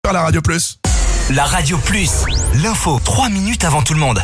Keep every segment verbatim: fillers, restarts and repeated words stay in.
par la Radio Plus. La Radio Plus, l'info trois minutes avant tout le monde.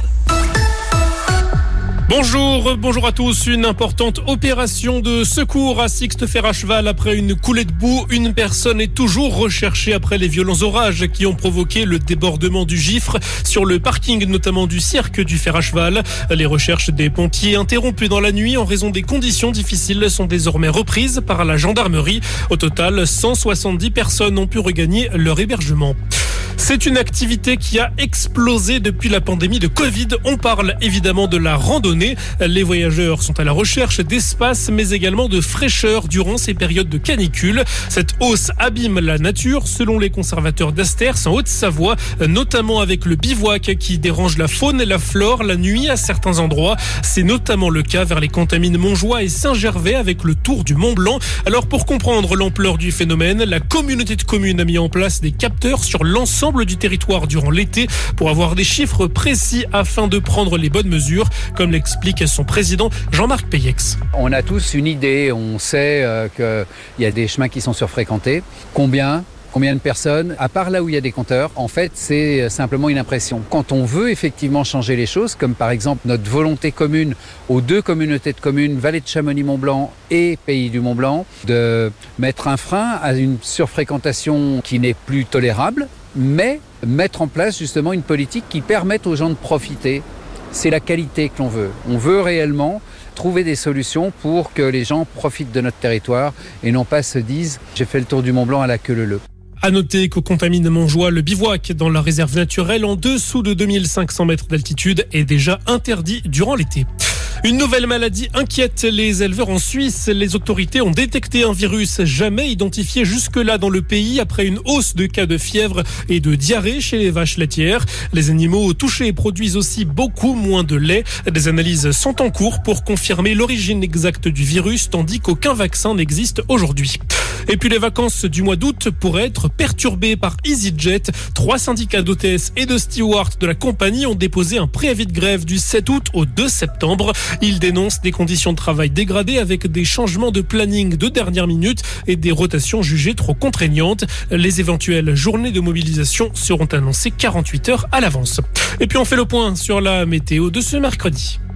Bonjour, bonjour à tous. Une importante opération de secours à Sixte-Fer à cheval après une coulée de boue. Une personne est toujours recherchée après les violents orages qui ont provoqué le débordement du Gifre sur le parking notamment du cirque du fer à cheval. Les recherches des pompiers interrompues dans la nuit en raison des conditions difficiles sont désormais reprises par la gendarmerie. Au total, cent soixante-dix personnes ont pu regagner leur hébergement. C'est une activité qui a explosé depuis la pandémie de Covid. On parle évidemment de la randonnée. Les voyageurs sont à la recherche d'espace, mais également de fraîcheur durant ces périodes de canicule. Cette hausse abîme la nature, selon les conservateurs d'Asters en Haute-Savoie, notamment avec le bivouac qui dérange la faune et la flore la nuit à certains endroits. C'est notamment le cas vers les Contamines Montjoie et Saint-Gervais avec le Tour du Mont-Blanc. Alors pour comprendre l'ampleur du phénomène, la communauté de communes a mis en place des capteurs sur l'ensemble du territoire durant l'été pour avoir des chiffres précis afin de prendre les bonnes mesures, comme l'explique son président Jean-Marc Peyex. On a tous une idée, on sait euh, qu'il y a des chemins qui sont surfréquentés. Combien ? Combien de personnes? À part là où il y a des compteurs, en fait, c'est simplement une impression. Quand on veut effectivement changer les choses, comme par exemple notre volonté commune aux deux communautés de communes, Vallée de Chamonix-Mont-Blanc et Pays du Mont-Blanc, de mettre un frein à une surfréquentation qui n'est plus tolérable, mais mettre en place justement une politique qui permette aux gens de profiter. C'est la qualité que l'on veut. On veut réellement trouver des solutions pour que les gens profitent de notre territoire et non pas se disent « j'ai fait le tour du Mont-Blanc à la queue leu-leu ». À noter qu'au Contamines Montjoie, le bivouac dans la réserve naturelle en dessous de deux mille cinq cents mètres d'altitude est déjà interdit durant l'été. Une nouvelle maladie inquiète les éleveurs en Suisse. Les autorités ont détecté un virus jamais identifié jusque-là dans le pays après une hausse de cas de fièvre et de diarrhée chez les vaches laitières. Les animaux touchés produisent aussi beaucoup moins de lait. Des analyses sont en cours pour confirmer l'origine exacte du virus, tandis qu'aucun vaccin n'existe aujourd'hui. Et puis les vacances du mois d'août pourraient être perturbées par EasyJet. Trois syndicats d'hôtesses et de stewards de la compagnie ont déposé un préavis de grève du sept août au deux septembre. Ils dénoncent des conditions de travail dégradées avec des changements de planning de dernière minute et des rotations jugées trop contraignantes. Les éventuelles journées de mobilisation seront annoncées quarante-huit heures à l'avance. Et puis on fait le point sur la météo de ce mercredi.